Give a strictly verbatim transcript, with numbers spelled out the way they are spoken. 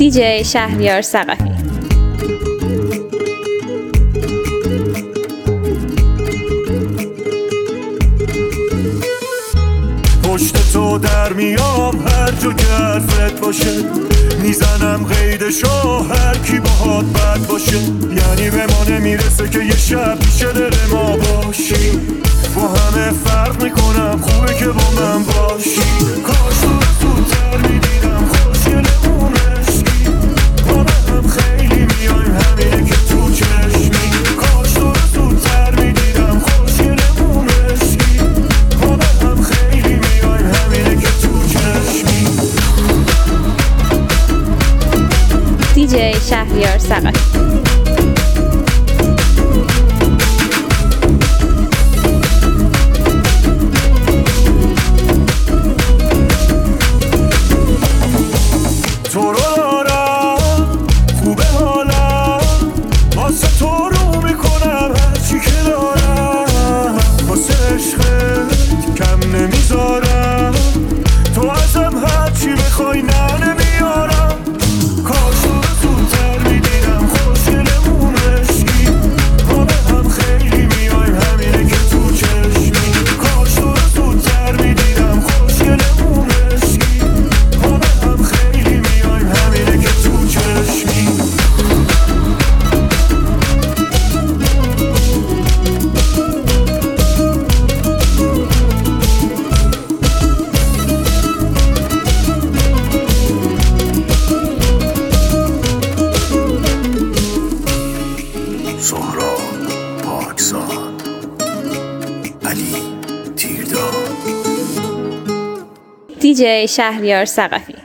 دیجی شهریار ثقفی. پشت تو در میام هر جا که حرفت باشه، میزنم قیدشو هر کی باهات بد باشه. یعنی به ما نمیرسه که یه شب پیش دل ما باشی، با همه فرق میکنم خوبه که با من باشی. کاش تو زودتر میدیدم خوشگلمون عشقی، ما به هم خیلی میایم همینه که تو چشمی. کاش تو زودتر میدیدم خوشگلمون عشقی، ما به هم خیلی میایم همینه که تو چشمی. دیجی شهریار ثقفی. تو رو دارم خوبه حالم، واسه تو رو میکنم هرچی که دارم. واسه عشقت کم نمیذارم، تو ازم هرچی بخوای نه نمیارم. کاش تو رو زودتر میدیدم خوشگلمون عشقی، ما به هم خیلی میایم همینه که تو چشمی. کاش تو رو زودتر میدیدم خوشگلمون عشقی، ما به هم خیلی میایم همینه که تو چشمی. سهراب پاکزاد، علی تیرداد. دیجی شهریار ثقفی.